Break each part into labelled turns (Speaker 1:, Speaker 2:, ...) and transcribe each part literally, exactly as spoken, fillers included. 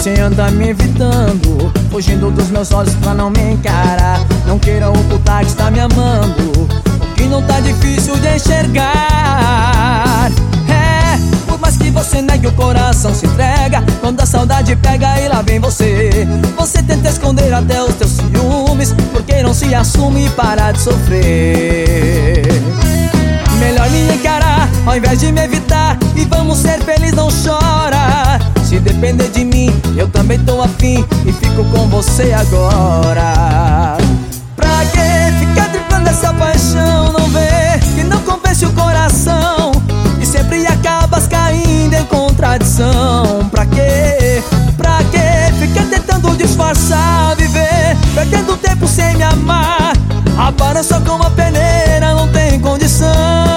Speaker 1: você anda me evitando, fugindo dos meus olhos pra não me encarar. Não queira ocultar que está me amando, o que não tá difícil de enxergar. É, por mais que você negue, o coração se entrega quando a saudade pega e lá vem você. Você tenta esconder até os teus ciúmes, porque não se assume e para de sofrer. Melhor me encarar ao invés de me evitar, e vamos ser felizes, não chora. Se depender de mim, eu também tô afim e fico com você agora. Pra que ficar driblando essa paixão? Não vê que não convence o coração e sempre acabas caindo em contradição. Pra que, pra que ficar tentando disfarçar, viver perdendo tempo sem me amar? Apara só com uma peneira, não tem condição.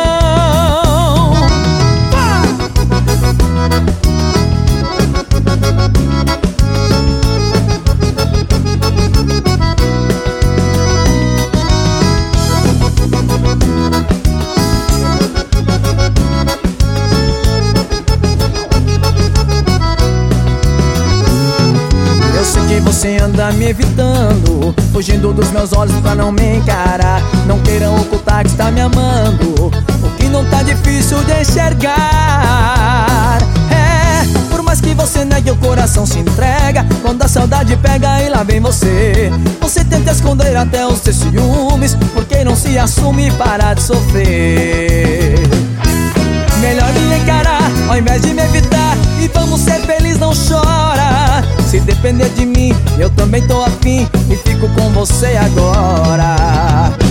Speaker 1: Você anda me evitando, fugindo dos meus olhos pra não me encarar. Não queira ocultar que está me amando, o que não tá difícil de enxergar. É, por mais que você negue, o coração se entrega quando a saudade pega e lá vem você. Você tenta esconder até os seus ciúmes, porque não se assume e para de sofrer. Melhor me encarar ao invés de me evitar, e vamos ser felizes, não chora. Se depender de mim, eu também tô afim e fico com você agora.